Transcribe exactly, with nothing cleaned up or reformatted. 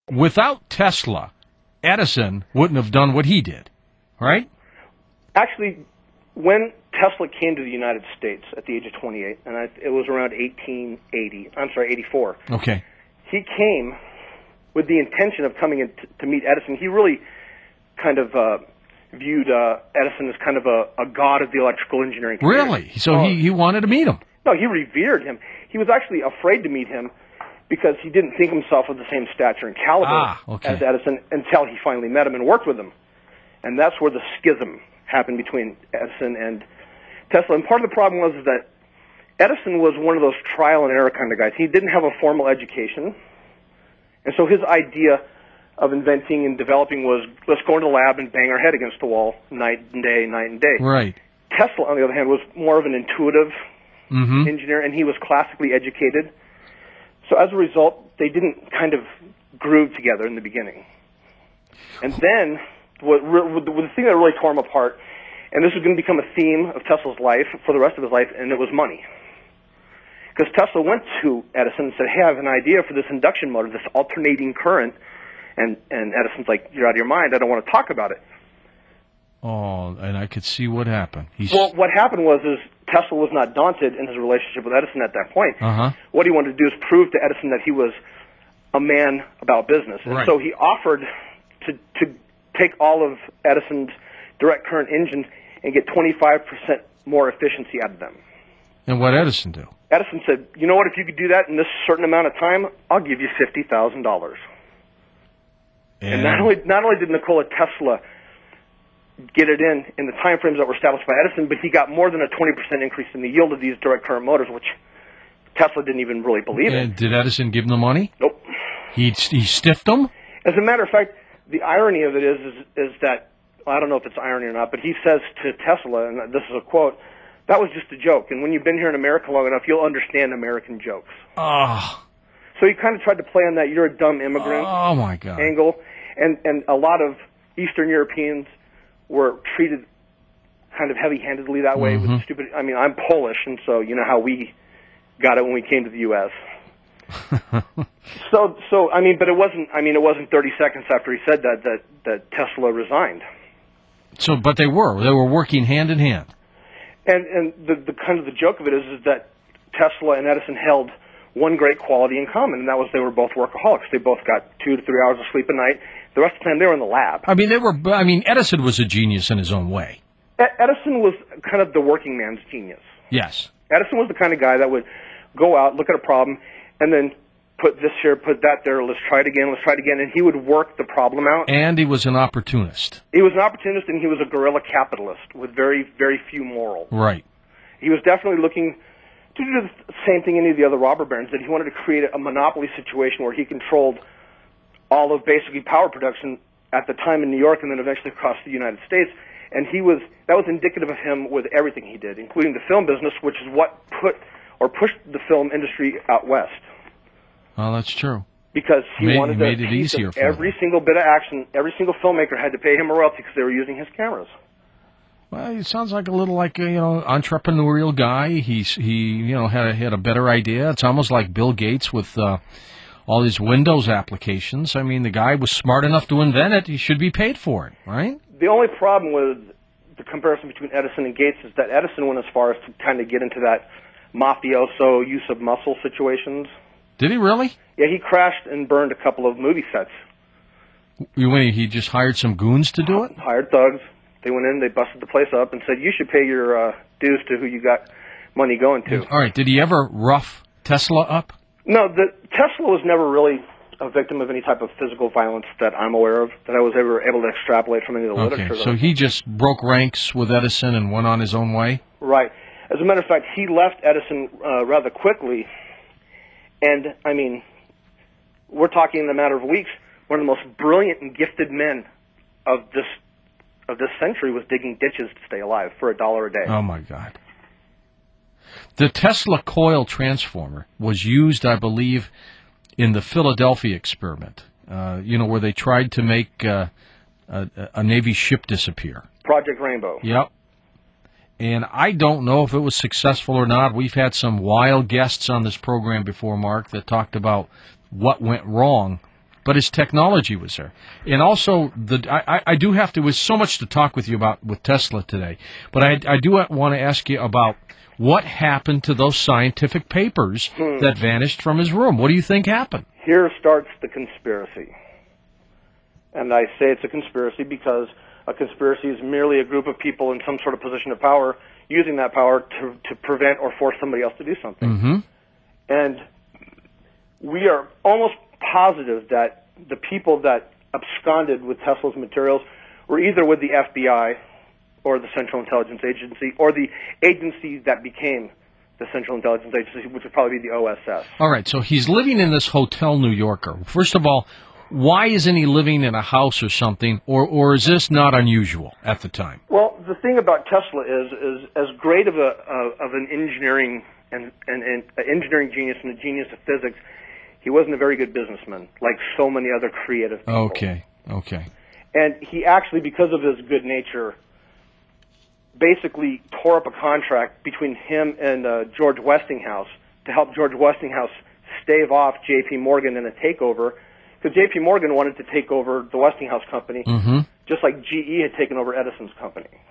without Tesla, Edison wouldn't have done what he did, right? Actually, when Tesla came to the United States at the age of twenty-eight, and I, it was around eighteen eighty, I'm sorry, eighty-four. Okay. He came with the intention of coming in t- to meet Edison. He really kind of uh, viewed uh, Edison as kind of a, a god of the electrical engineering community. Really? So Oh, he, he wanted to meet him. No, he revered him. He was actually afraid to meet him because he didn't think himself of the same stature and caliber Ah, okay. as Edison until he finally met him and worked with him. And that's where the schism happened between Edison and Tesla. And part of the problem was that Edison was one of those trial and error kind of guys. He didn't have a formal education. And so his idea of inventing and developing was, let's go into the lab and bang our head against the wall night and day, night and day. Right. Tesla, on the other hand, was more of an intuitive Mm-hmm. engineer, and he was classically educated. So as a result, they didn't kind of groove together in the beginning. And then, what, what, the thing that really tore him apart, and this is going to become a theme of Tesla's life for the rest of his life, and it was money. Because Tesla went to Edison and said, hey, I have an idea for this induction motor, this alternating current. And, and Edison's like, you're out of your mind, I don't want to talk about it. Oh, and I could see what happened. He's... Well, what happened was is Tesla was not daunted in his relationship with Edison at that point. Uh-huh. What he wanted to do is prove to Edison that he was a man about business. And Right. so he offered to, to take all of Edison's direct current engines and get twenty-five percent more efficiency out of them. And what Edison do? Edison said, you know what, if you could do that in this certain amount of time, I'll give you fifty thousand dollars. And, And not only, not only did Nikola Tesla get it in in the time frames that were established by Edison, but he got more than a twenty percent increase in the yield of these direct current motors, which Tesla didn't even really believe in. and did Edison give him the money? Nope. He he stiffed him? As a matter of fact, the irony of it is, is, is that, I don't know if it's irony or not, but he says to Tesla, and this is a quote, that was just a joke, and when you've been here in America long enough, you'll understand American jokes. Oh, So he kind of tried to play on that you're a dumb immigrant oh my God. angle, and, and a lot of Eastern Europeans were treated kind of heavy-handedly that way Mm-hmm. with stupid. I mean, I'm Polish, and so you know how we got it when we came to the U S so, so I mean, but it wasn't. I mean, it wasn't thirty seconds after he said that that that Tesla resigned. So, but they were they were working hand in hand. And and the the kind of the joke of it is is that Tesla and Edison held one great quality in common, and that was they were both workaholics. They both got two to three hours of sleep a night. The rest of the time, they were in the lab. I mean, they were. I mean, Edison was a genius in his own way. E- Edison was kind of the working man's genius. Yes. Edison was the kind of guy that would go out, look at a problem, and then put this here, put that there, let's try it again, let's try it again, and he would work the problem out. And he was an opportunist. He was an opportunist, and he was a guerrilla capitalist with very, very few morals. Right. He was definitely looking to do the same thing any of the other robber barons did. He wanted to create a monopoly situation where he controlled all of basically power production at the time in New York and then eventually across the United States. And he was that was indicative of him with everything he did, including the film business, which is what put or pushed the film industry out west. Well, that's true. Because he Made- wanted he made a it piece easier of for every them. single bit of action. Every single filmmaker had to pay him a royalty because they were using his cameras. Well, he sounds like a little like a you know entrepreneurial guy. He's he you know had a, had a better idea. It's almost like Bill Gates with uh, all his Windows applications. I mean, the guy was smart enough to invent it. He should be paid for it, right? The only problem with the comparison between Edison and Gates is that Edison went as far as to kind of get into that mafioso use of muscle situations. Did he really? Yeah, he crashed and burned a couple of movie sets. You mean he just hired some goons to do it? Hired thugs. They went in, they busted the place up, and said, you should pay your uh, dues to who you got money going to. All right. Did he ever rough Tesla up? No, the Tesla was never really a victim of any type of physical violence that I'm aware of, that I was ever able to extrapolate from any of the Okay. literature. So he just broke ranks with Edison and went on his own way? Right. As a matter of fact, he left Edison uh, rather quickly, and, I mean, we're talking in a matter of weeks, one of the most brilliant and gifted men of this of this century was digging ditches to stay alive for a dollar a day. Oh, my God. The Tesla coil transformer was used, I believe, in the Philadelphia experiment, uh, you know, where they tried to make uh, a, a Navy ship disappear. Project Rainbow. Yep. And I don't know if it was successful or not. We've had some wild guests on this program before, Mark, that talked about what went wrong but his technology was there. And also, the I, I- I do have to. There's so much to talk with you about with Tesla today, but I, I do want to ask you about what happened to those scientific papers Hmm. that vanished from his room. What do you think happened? Here starts the conspiracy. And I say it's a conspiracy because a conspiracy is merely a group of people in some sort of position of power using that power to, to prevent or force somebody else to do something. Mm-hmm. And we are almost positive that the people that absconded with Tesla's materials were either with the F B I or the Central Intelligence Agency or the agency that became the Central Intelligence Agency, which would probably be the O S S. All right, so he's living in this Hotel New Yorker. First of all, why isn't he living in a house or something, or or is this not unusual at the time? Well, the thing about Tesla is, is as great of a uh, of an engineering and, and, and uh, engineering genius and a genius of physics, he wasn't a very good businessman, like so many other creative people. Okay, okay. And he actually, because of his good nature, basically tore up a contract between him and uh, George Westinghouse to help George Westinghouse stave off J P. Morgan in a takeover, because J P. Morgan wanted to take over the Westinghouse company, Mm-hmm. just like G E had taken over Edison's company.